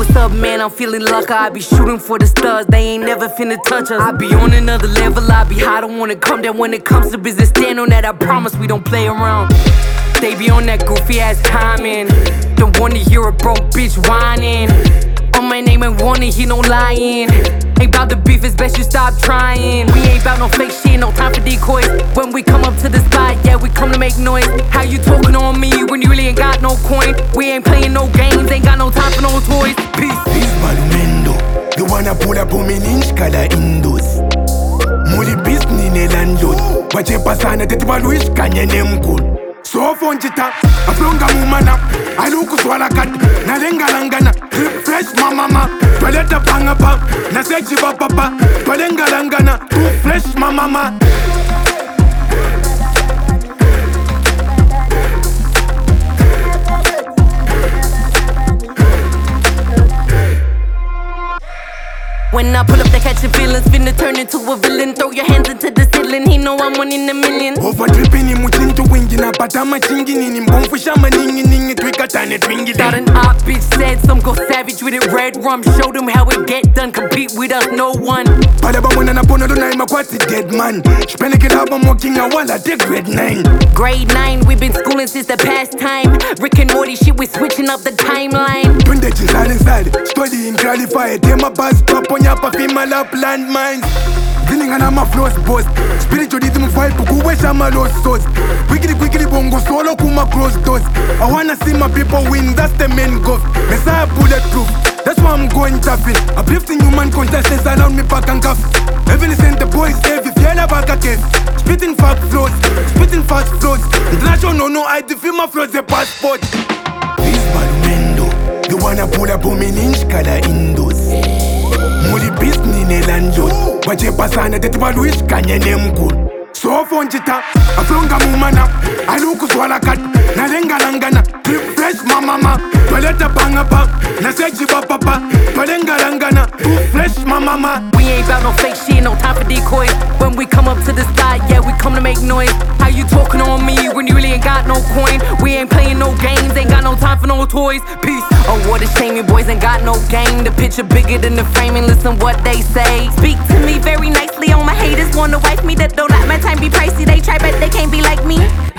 what's up, man? I'm feeling lucky. I be shooting for the stars, they ain't never finna touch us. I be on another level, I be high, don't wanna come down. When it comes to business, stand on that, I promise we don't play around. They be on that goofy ass timing. Don't wanna hear a broke bitch whining. On my name and wanna hear no lying. Ain't bout the beef, it's best you stop trying. We ain't bout no fake shit, no time for decoys. When we come up to the spot, yeah, we come to make noise. How you talking on me when you really ain't got no coin? We ain't playing no games, ain't got no time for no toys. Peace. Peace Balumendo, the one I pull up on me ninja kala Indus. Muli beast ni ne landlord. Wache pasana tete baluish kanye nemkul. So fonchita, aflonga mumana, aluku swala kat, nalenga langana, drip fresh mama, toileta pangapa, nasechi papa, tolenga langana, too fresh mama. When I pull up, they catching feelings, finna turn into a villain. Throw your hands into the ceiling, he know I'm one in a million. Over dripping in mutinto wingina, patama chingin in bomfishama ningi twika tane twingi. Got an op bitch said some go savage with it, red rum. Show them how it get done, compete with us, no one. Palabamona na pono do na imakwati dead man. Spending it up, I'm walking a wall, I take grade 9. Grade 9, we've been schooling since the past time. Rick and Morty shit, we switching up the timeline. Twin the chisal inside, studying qualified. Tema bus stop on your female up landmines. Dealing on my flows boss. Spiritualism vibe, kuwe shama los sauce. Quickly bongo solo kuma close doors. I wanna see my people win, that's the main goal. Messiah bulletproof, that's why I'm going taffy. Uplifting human consciousness around me pack and cuff. Heaven sent the boys heavy, fiela back again. Spitting fast flows, spitting fast flows. International no ID, feel my flows, the passport. Peace Balumendo, the one I pull up on me ninja kala Indus. Muli beast ni ne landlord. Wache pasana tete baluish kanye nemkul. So fonchita, aflonga mumana, aluku swala kat, nalenga langana, drip fresh mama, toileta pangapa, nasechi papa, tolenga langana, too fresh mama. We ain't bout no fake shit, no time for decoys. When we come up to the spot, yeah, we come to make noise. How you talking on me when you really ain't got no coin? We ain't playing no games, ain't got no time for no toys. Peace. Oh, what a shame you boys ain't got no game. The picture bigger than the frame and listen what they say. Speak to me very nicely on my haters. Wanna wife me that don't let my time be pricey. They try but they can't be like me.